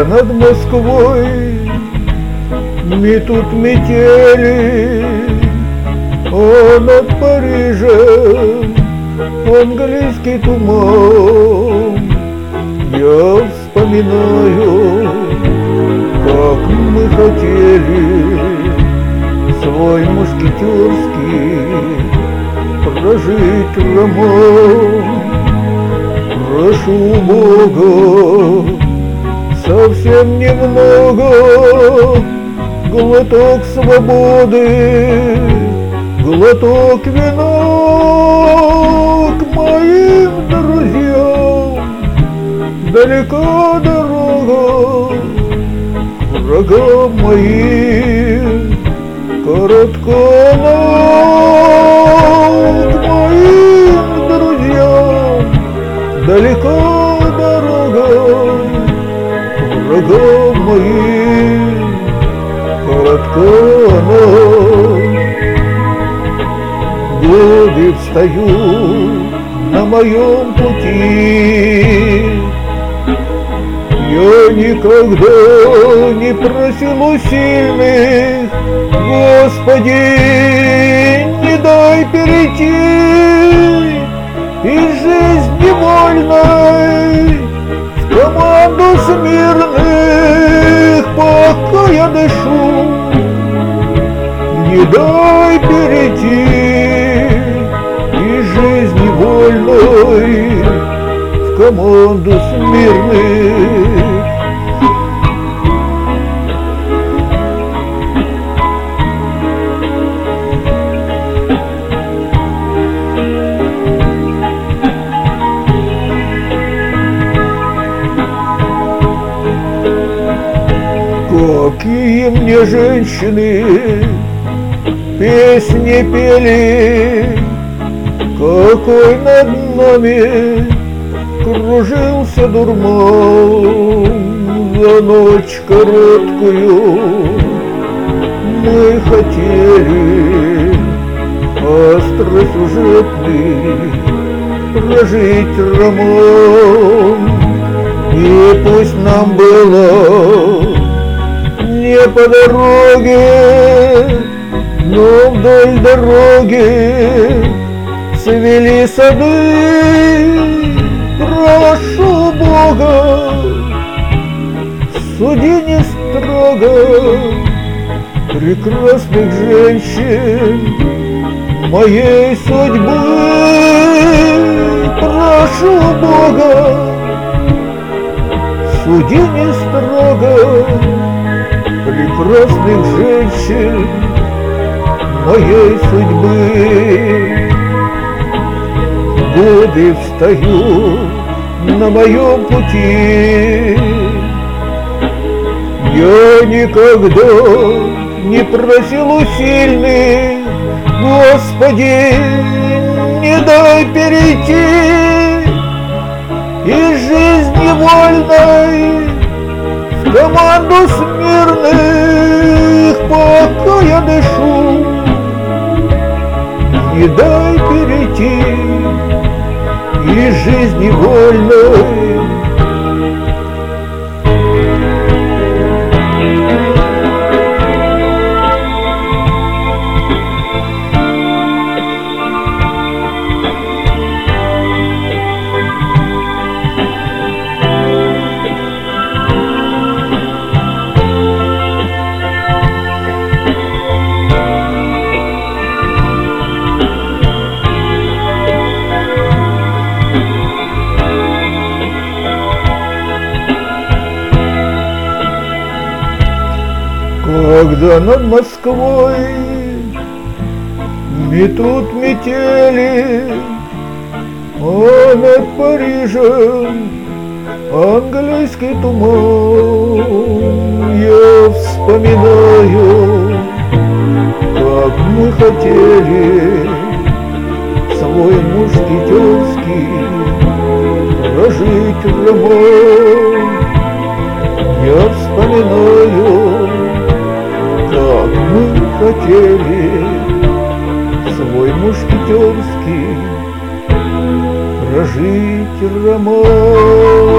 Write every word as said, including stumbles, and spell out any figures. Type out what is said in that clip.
Когда над Москвой метут метели, а над Парижем английский туман, я вспоминаю, как мы хотели свой мушкетерский прожить роман. Прошу Бога, совсем немного, глоток свободы, глоток вина к моим друзьям. Далека дорога к врагам моим, коротка ночь к моим друзьям. Далека дорога к врагам моим, коротка ночь. Годы встают на моем пути, я никогда не просил у сильных, Господи, не дай перейти из жизни вольной в команду смирных, пока я дышу. Не дай перейти из жизни вольной в команду смирных. Какие мне женщины песни пели, какой над нами кружился дурман. За ночь короткую мы хотели остросюжетный прожить роман. И пусть нам было не по дороге, но вдоль дороги цвели сады. Прошу Бога, суди не строго прекрасных женщин моей судьбы. Прошу Бога, суди не строго прекрасных женщин моей судьбы. Годы встают на моем пути, я никогда не просил у сильных, Господи, не дай перейти из жизни вольной в команду смирных, пока я дышу. Не дай перейти из жизни вольной. Когда над Москвой метут метели, а над Парижем английский туман, я вспоминаю, как мы хотели свой мушкетерский прожить роман. Я вспоминаю, как мы хотели свой мушкетерский прожить роман.